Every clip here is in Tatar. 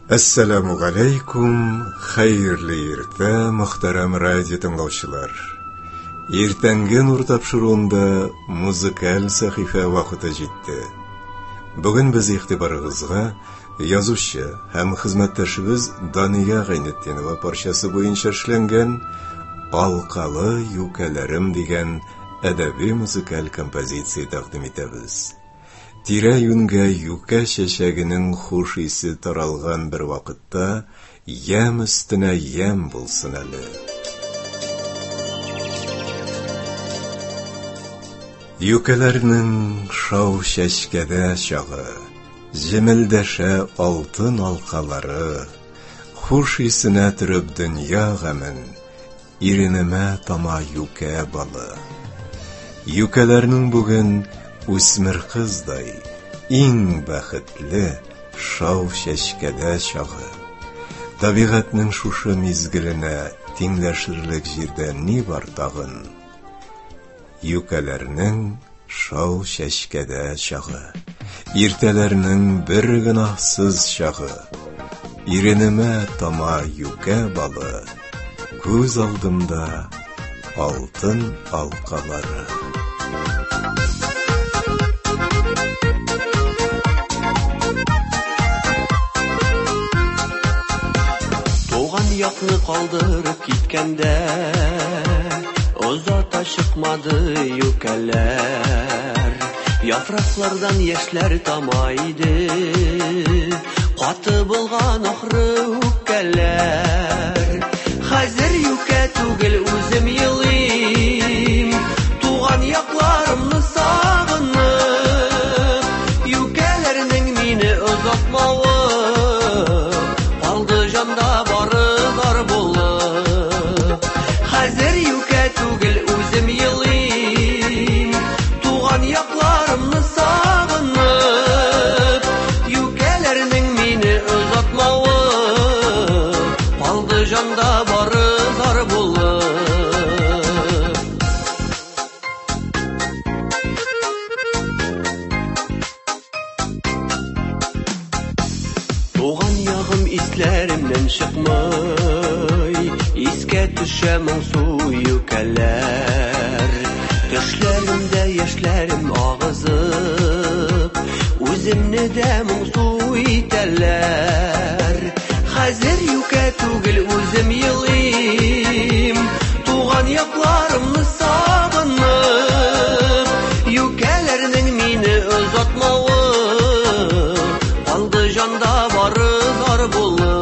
Assalamu alaikum, xayrli irta, muhtaram radio tinglovchilar. Ertangi nur topshiruğunda muzikal sahifa vaqti jetdi. Bugun biz e'tiboringizga yozuvchi ham xizmatdoshimiz Doniya G'aynetdinova parchasi bo'yicha ishlangan Alqali yukalarim degan adabiy muzikal kompozitsiya taqdim etamiz. Tira-yunga yuka shashagining xush isi taralgan bir vaqtda yam ustuna yam bo'lsin ali. Yukalarning shov shashkada chog'i, jimildasha oltin halqalari, xush isina turib dunyo g'amin, irinima tama yuka balı. Yukalarning bugun o'smir qizday, eng baxtli shov shashkada chog'i. Tabiatning shusha mezgilini tinglashirlik yerda ne bor tag'in? Yukalarning shov shashkada chog'i, ertalarning bir gunohsiz chog'i, irinima tama yuka balı, ko'z oldimda oltin halqalari. Yakını kaldırıp gitkende uzata çıkmadı yukeler. Yapraklardan yaşlar tamaydı, katı bulgan ahırı yukeler. Hazır yuke tugil uzim yılayım, tuğan yaklarımını sağınıp, yukelerinin mini uzatmalı, aldı canda barı. Hazır yuka tugil uzim yılayım, tuğan yaklarımını sağınıp, yukelerinin mini uzatmalı, aldı canda barı zar bulup. Tuğan yağım islerimden çıkmay, iske düşemem su yukeler. Düşlerimde yaşlarım ağızıp, üzümne demim su iteller. Hazır yuke tugil üzüm yılayım, tuğan yaklarımını sağınıp, yukelerinin mini uzatmalı, aldı canda barı zar bulup.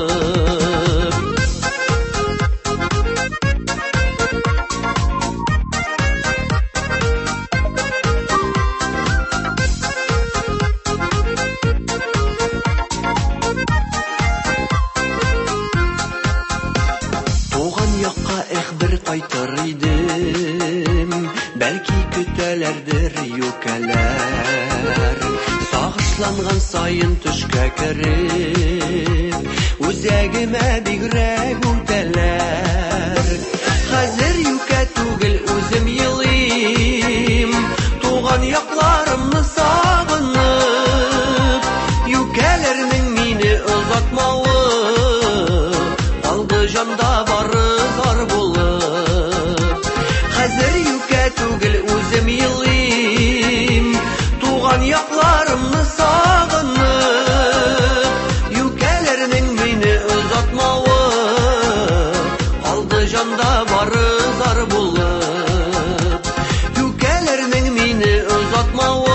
Belki kütelerdir yukeler, sağışlangan sayın tüşke kerip, üzegime bigrek üteler. Hazır yuke tugil üzüm yılayım, tuğan yaklarımını sağınıp, yukelerinin mini uzatmalı, aldı canda barı zar bulup. Hazır yuke tugil üzüm yılayım, tuğan yaklarımını sağınıp, yukelerinin mini uzatmalı, aldı canda barı zar bulup. Yukelerinin mini uzatmalı,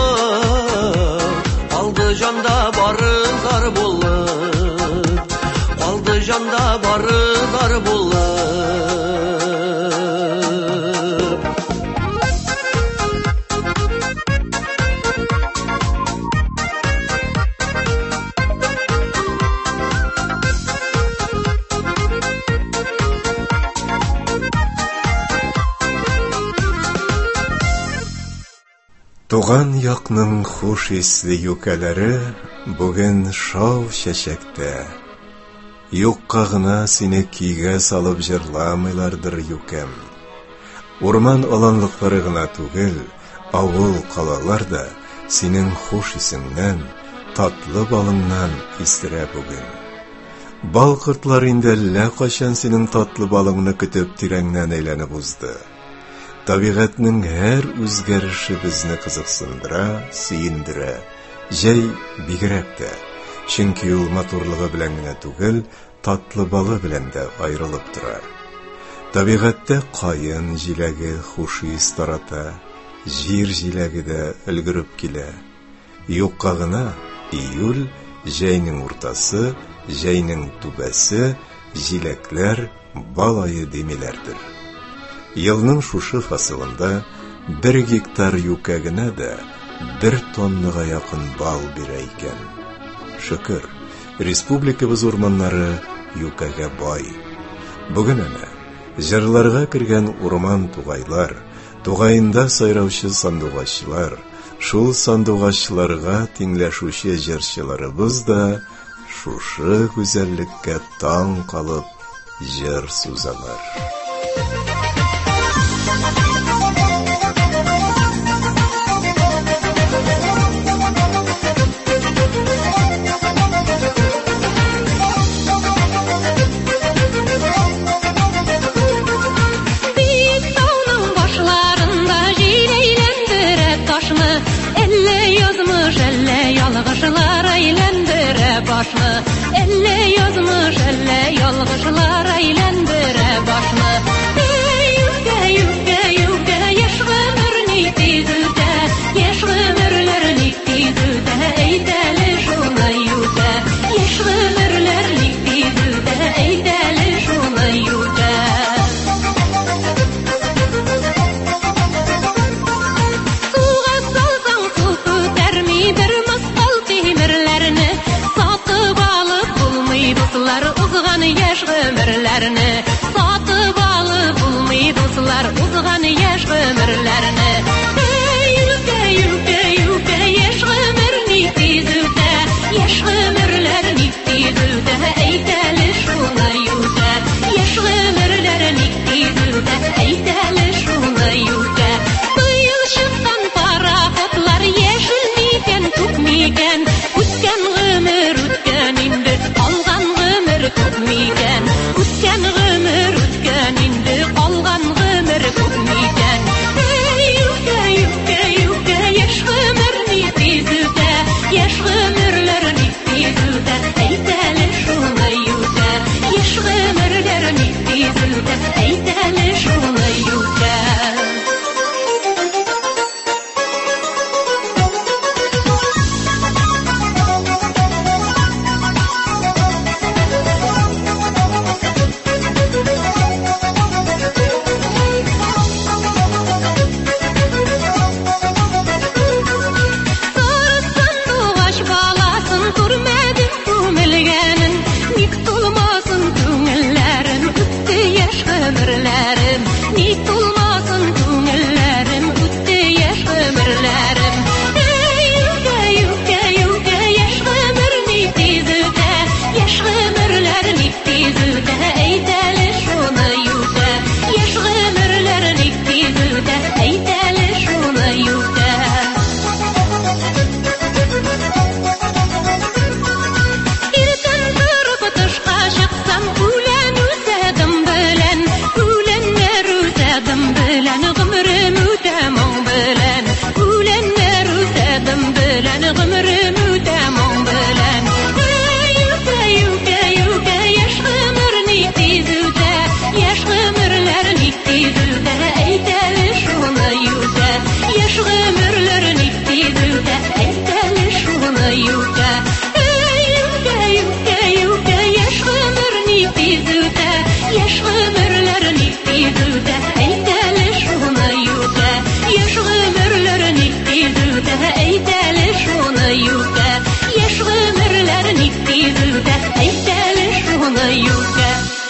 aldı canda barı zar bulup, aldı canda barı zar bulup. Tuğan yakның xush isli yukalari bugun shov shashakda. Yo'qqa g'ina seni kiyga solib jirlamaylardir yukam. O'rmon alanliqlari g'ina tugil, avul qalalarda sening xush isingdan, tatlı balından istire bugün. Балкыртлар инде әллә качан синең татлы балыңны көтеп тирәңнән әйләнеп узды. Табигатьнең һәр үзгәреше безне кызыксындыра, сөендерә, җәй бигрәк тә. Чөнки ул матурлыгы белән генә түгел, татлы балы белән дә аерылып тора. Табигатьтә каен җиләге хуш ис тарата, җир җиләге дә өлгереп килә. Юкка гына июль, җәйнең уртасы, җәйнең түбәсе, җиләкләр, бал айы демиләрдер. Елның шушы фасылында 1 гектар юкә генә дә 1 тоннага якын бал бирә икән. Шөкер, республикабыз урманнары юкәгә бай. Бүген әнә җырларга кергән урман тугайлар, тугайында сайраучы сандугачлар, шул сандугачларга тиңләшүче җырчыларыбыз да шушы гүзәллеккә таң калып җыр сузалар. Elle yazmış, elle yalgışlar eylendire başını. Yüke, yüke, yüke, yaş ömürni tizüde, yaş ömürlerini tizüde, eydeli şuna yüke, yaş ömürlerini tizüde, eydeli şuna yüke. Suğa salsan su tütermi bir masal temirlerini, satıp alıp bulmayı dostlar uzgan yaş ömürlerini, satıp alıp bulmayı dostlar uzgan yaş ömürlerini. Yüke, yüke, yüke, yaş ömürni tizüde, yaş ömürlerini tizüde, eydeli şuna yüke, yaş ömürlerini tizüde, eydeli şuna yüke. Bıyıl çıktan parahatlar yeşil miken, tut miken, üsken ömür ütken indi, algan ömür tut miken, üsken ömür ütken indi, algan ömür tut miken. Yüke, yüke, yüke, yaş ömürni tizüde, yaş ömürlerini tizüde, eydeli şuna yüke, yaş ömürlerini tizüde, eydeli şuna yüke. Nik tulmasın tüngillerim, üttü yaş ömürlerim. Yüke, yüke, yüke, yaş ömürni tizüde, yaş ömürlerini tizüde, eydeli şuna yüke, yaş ömürlerini tizüde, eydeli şuna yüke. İrten kırıp tışqa çıksam, ulen üzedim bilen, bilen gımrım ütemon bilen, ulenler üzedim bilen, gımrım ütemon bilen. Yüke, yüke, yüke, yaş ömürni tizüde, yaş ömürlerini tizüde, eydeli şuna yüke, yaş ömürlerini tizüde, eydeli şuna yüke. Yüke, yüke, yüke, yaş ömürni tizüde, yaş ömürlerini tizüde, eydeli şuna yüke, yaş ömürlerini tizüde, eydeli şuna yüke, yaş ömürlerini tizüde, eydeli şuna yüke.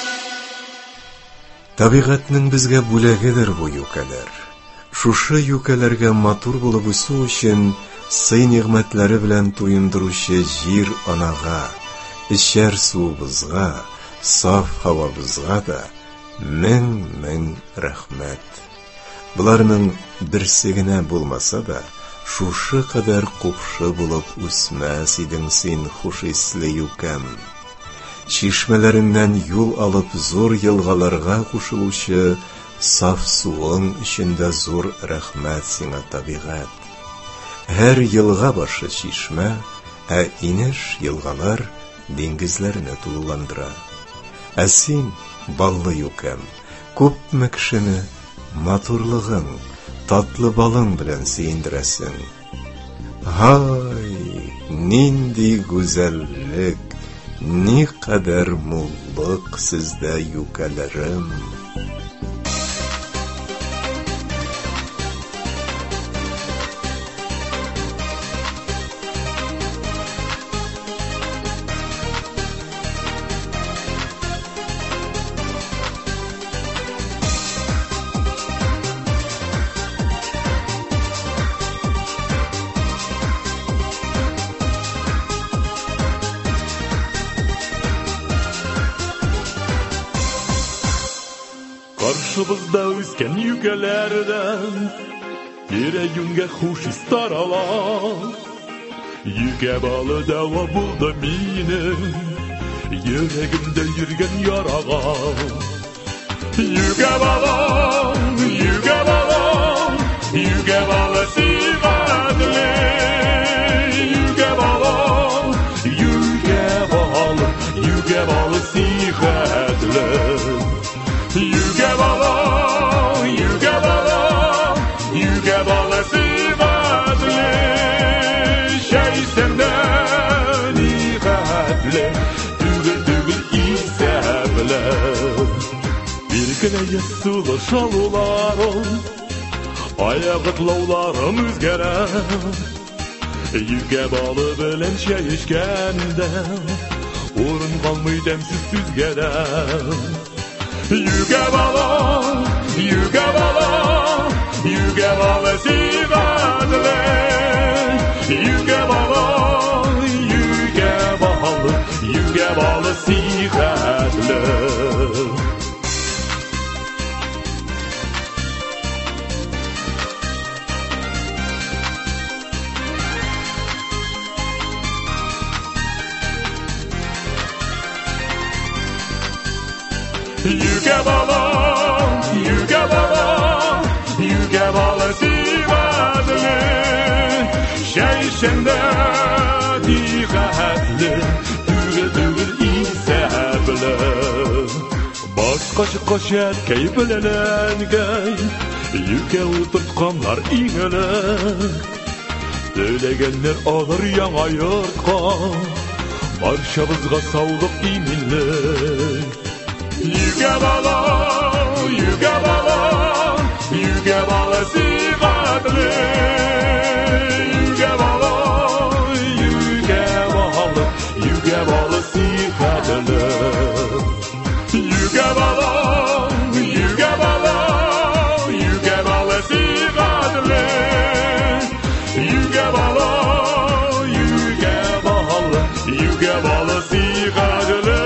Табигатьнең безгә бүләгедер бу юкәләр. Шушы юкәләргә матур булып үсү өчен сый-нигъмәтләре белән туендыручы җир анага, эчәр суыбызга, саф һавабызга да мең рәхмәт. Буларның берсе генә булмаса да, шушы кадәр купшы булып үсмәс идең син хуш исле юкәм. Чишмәләреннән юл алып зур елгаларга кушылучы саф суың içендә зур рәхмәт сиңа табигать. Һәр елга башы чишмә, ә инеш елгалар диңгезләрне тулыландыра. Ә син, баллы юкәм, күпме кешене матурлыгың, татлы балың белән сөендерәсең. Һай, нинди гүзәллек, ни кадәр муллык сездә юкәләрем. Каршыбызда үскән юкәләрдән йөрәгемгә хуш ис тарала. Юкә балы дәва булды минем йөрәгемдә йөргән ярага. Юкә балы, юкә балы, юкә балы сигәдле. Юкә балы, юкә балы, юкә балы сигәдле. Yüge bala, yüge bala, yüge bala sivatli. Şey senden iğatli, dügül isəbli. Bir güne yasılı şalularım, ayaqıtlaularım üzgərə. Yüge balı bilen şeyişkəndə, orun qalmay dəmsiz düzgərə. Yüge bala, yüge bala, yüge bala sivatli. Yüge bala, yüge bala, yüge bala sivatli. Yüge bala, yüge bala, yüge bala sivatli. Şeyşende diğatli, dügül isəbli. Başqa şərkəy bilənəngəy, yüge uturtqanlar iğəlik. Döləgənlər alır yağa yurtqa, barşabızğa sağlıq iminlik. Yüge bala, yüge bala, yüge bala sivatli. Yüge bala, yüge bala, yüge bala sivatli. Yüge bala, yüge bala, yüge bala sivatli. Yüge bala, yüge bala, yüge bala sivatli.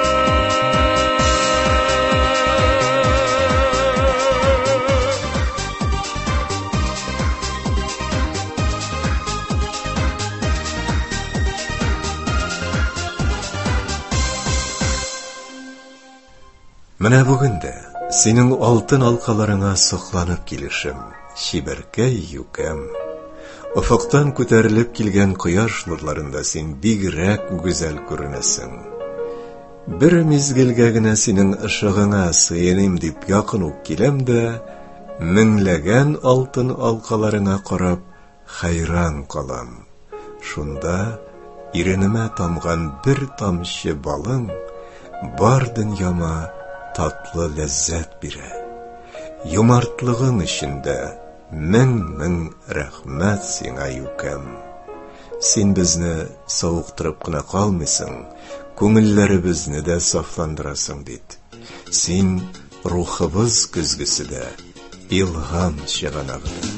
Менә бүген дә синең алтын алкаларыңа сокланып килешем, чибәркәй юкәм. Офыктан күтәрелеп килгән кояш нурларында син бигрәк гүзәл күренәсең. Бер мизгелгә генә синең ышыгыңа сыеним дип якын ук киләм дә, меңләгән алтын алкаларыңа карап хайран калам. Шунда иренемә тамган бер тамчы балың бар дөньяма татлы ләззәт бирә. Юмартлыгың içində мең рәхмәт сиңа юкәм. Син безне савыктырып кына калмыйсың, күңелләребезне дә сафландырасың бит. Син рухыбыз көзгесе дә, илһам чыганагы да.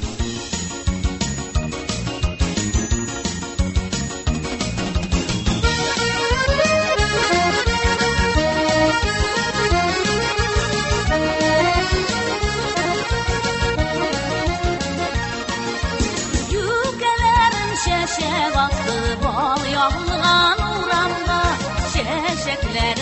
Şəşə vaxtı bal yağılğan uğramda, şəşəklər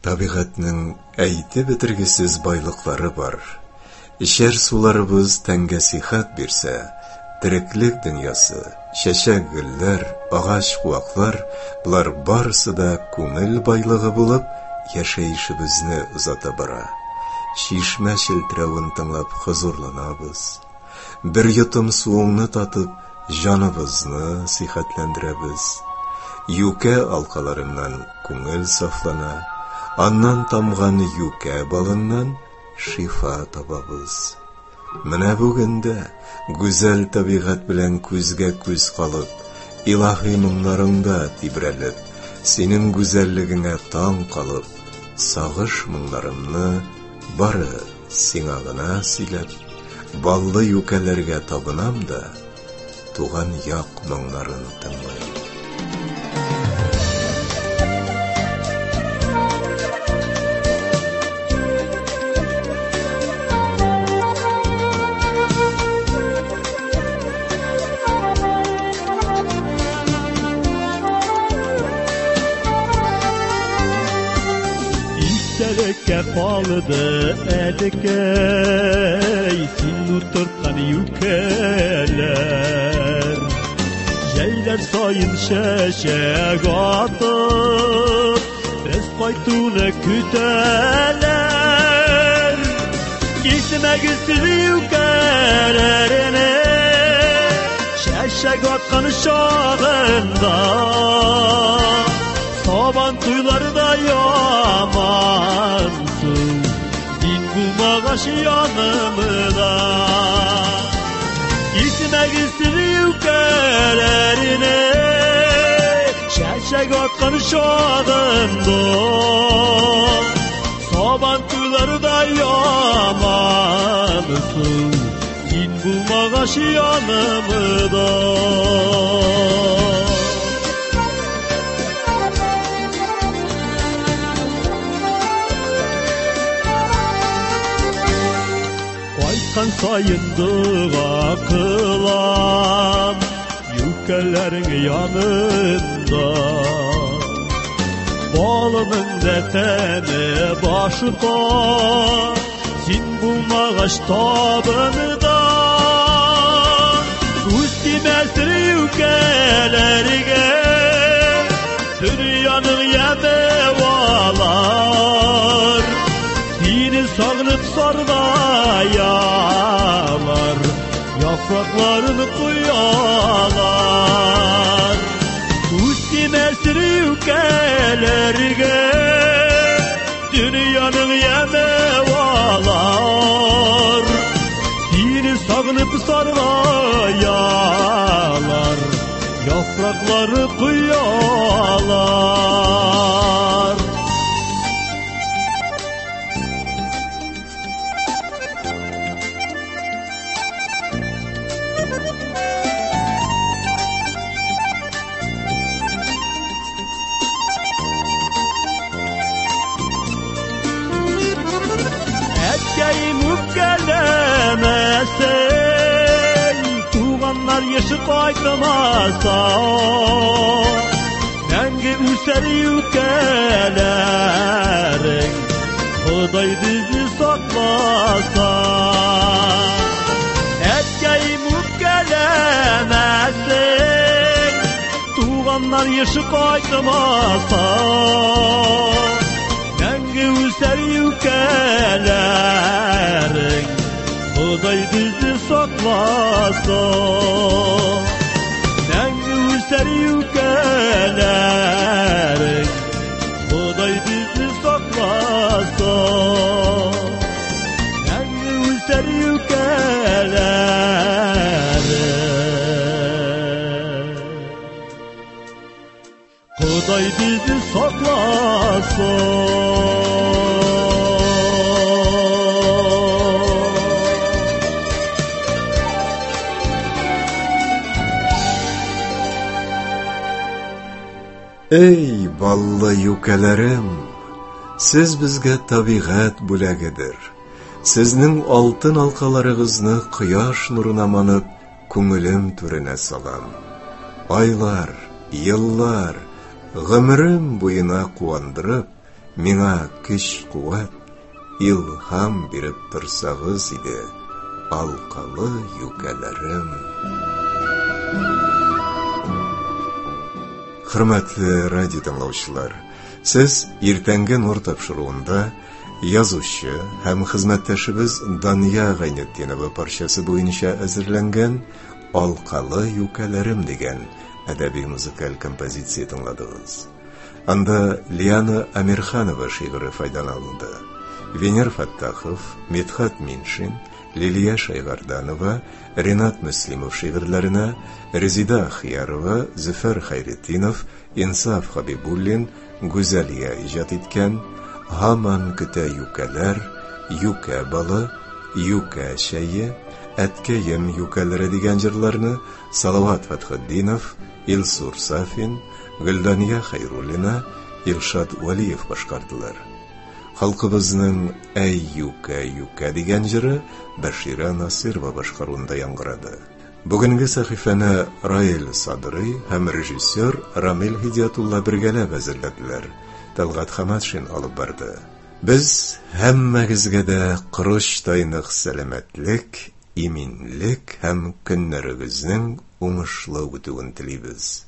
Табигатьнең әйтеп бетергесез байлыклары бар. Ишәр суларыбыз тәнгә сихәт бирсә, тереклек дөньясы, чәчәк гөлләр, агач куаклар, булар барысы да күңел байлыгы булып, яшәешебезне узата бара. Чишмә челтерәвен тыңлап хозурланабыз. Бер йотым суыңны татып, җаныбызны сихәтләндерәбез. Юкә алкаларыннан күңел сафлана, аннан тамган юкә балыннан шифа табабыз. Менә бүген дә гүзәл табигать белән күзгә күз калып, илаһи моңнарыңда тибрәлеп, синең гүзәллегеңә таң калып, сагыш моңнарымны бары сиңа гына сөйләп, баллы юкәләргә табынам да, туган як моңнарын тыңлыйм. Kapalıdı elikey, sin oturtkan yükeler. Yeyler sayın şeşek atıp, tez kaytunu küteler. Gitmek üstü yükelerine, şeşek atkan şağında. Saban tuylarda yamansın, din bulmağaş yanımda. Gitmek istedim yükelerine, şeşek atkan şağında. Saban tuylarda yamansın, din bulmağaş yanımda. Kan sayındığa kılan yükellerin yanında. Balının deteni başında, sin bulmağaç tabında. Üstümesir yükellerine, dünyanın yemevalar. Seni sağlıp sardayalar, yapraklarını koyalar. Üstümesir yükelerine, dünyanın yemevalar. Seni sağlıp sardayalar, yaprakları koyalar. Gelemezsen, tuğanlar yaşı kaydamazsa, nenge üser yükelerek, Huday bizi saklasa. Etkeyim gelemezsen, tuğanlar yaşı kaydamazsa, nenge üser yükelerek, Huday bizi saklasa. Nenge üser yükelerek, Huday bizi saklasa. Nenge üser yükelerek, Huday bizi saklasa. Ey ballı yükelerim, siz bizge tabigat бүләгедер. Sizning oltin halqalarınızны quyosh nuruna manıp, ko'nglim türine salam. Aylar, yıllar, g'imrim bo'yina quvandırıp, миңа көч-куәт, илһам биреп торсагыз иде, алкалы юкәләрем. Хөрмәтле радио тыңлаучылар, сез иртәнге нур тапшыруында язучы һәм хезмәттәшебез Дания Гайнетдинова парчасы буенча әзерләнгән «Алкалы юкәләрем» дигән әдәби-музыкаль композиция тыңладыгыз. Анда Лиана Амирханова шигыре файдаланылды. Венер Фаттахов, Медхат Миншин, Лилия Шайгарданова, Ренат Муслимов шигырьләренә Резида Ахиярова, Зөфәр Хайретдинов, Инсаф Хабибуллин, Гүзәлия иҗат иткән «Һаман көтә юкәләр», «Юкә балы», «Юкә чәйе», «Әткәем юкәләре» дигән җырларны Салават Фатхетдинов, Илсур Сафин, Гөлдания Хайруллина, Илшат Валиев башкардылар. Халкыбызның «Әй юкә, юкә» дигән җыры Башира Насирова башкаруында яңгырады. Бүгенге сәхифәне Раил Садрый һәм режиссер Рамил Хидиятулла бергәләп әзерләделәр. Талгат Хаматшин алып барды. Без һәммәгезгә дә корыч-тайнык сәламәтлек, иминлек һәм көннәрегезнең уңышлы үтүен телибез.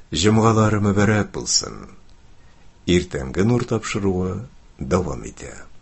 Җомгалары мөбарәк булсын. Иртәнге нур тапшыруы дәвам итә.